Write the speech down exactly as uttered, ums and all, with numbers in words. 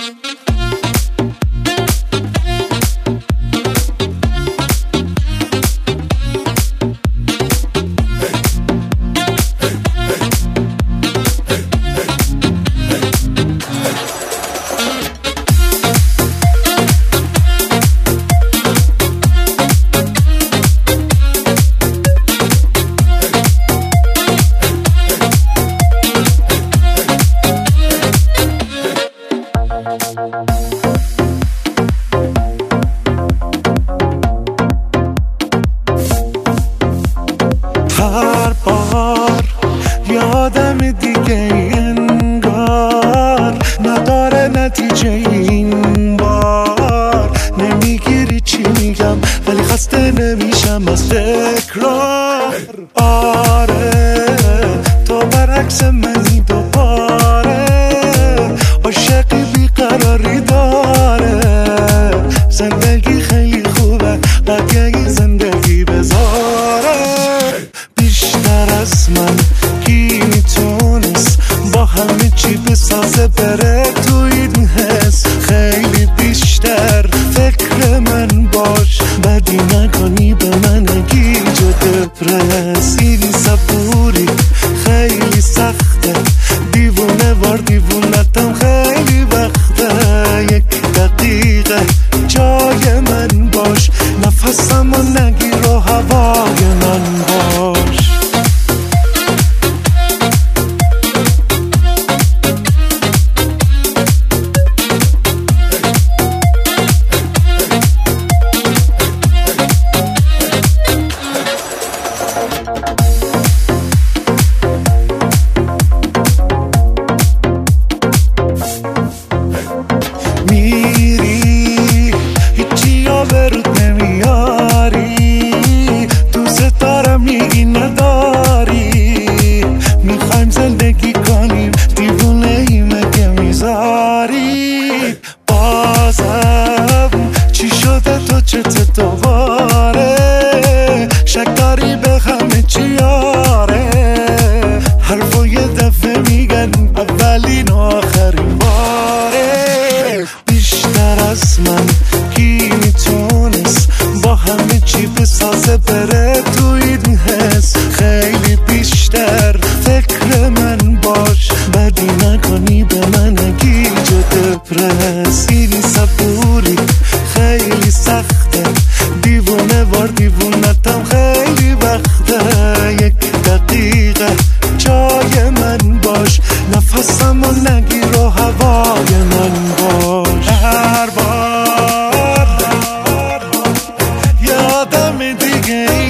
هر بار یادم دیگه انگار نداره نتیجه این بار. نمیگیری چی میگم ولی خسته نمیشم از تکرار. آره تو برعکس منی دوباره، عاشقی بیقراری داره. زندگی خیلی خوبه بقیه زندگی بذاره. بیشتر از من کی میتونست با همه چی بسازه بره تو این حس. خیلی بیشتر فکر من باش، بدی نکنی به من گیج و دپرس. این صبوری خیلی سخته، دیوونه وار دیوونتم خیلی وقته. یک دقیقه جای من باش، نفسم و نگیر و هوای من باش. میری هیچی آبرود نمیاری، دوست دارم میگی نداری. میخوایم زندگی کنیم دیوونه ای مگه میذاری. بازم چی شده تو چته دوباره، شک داری به همه چی؟ آره حرفو یه دفعه میگن اولین و آخرین باره. بیشتر از من کی میتونست با همه چی بسازه بره تو این حس. خیلی بیشتر فکر من باش، بدی نکنی به من گیج و دپرس. این صبوری خیلی سخته، دیوونه وار دیوونتم خیلی وقته. یک دقیقه جای من باش، نفسم و نگیر و هوای من باش. هر بار یادم دیگه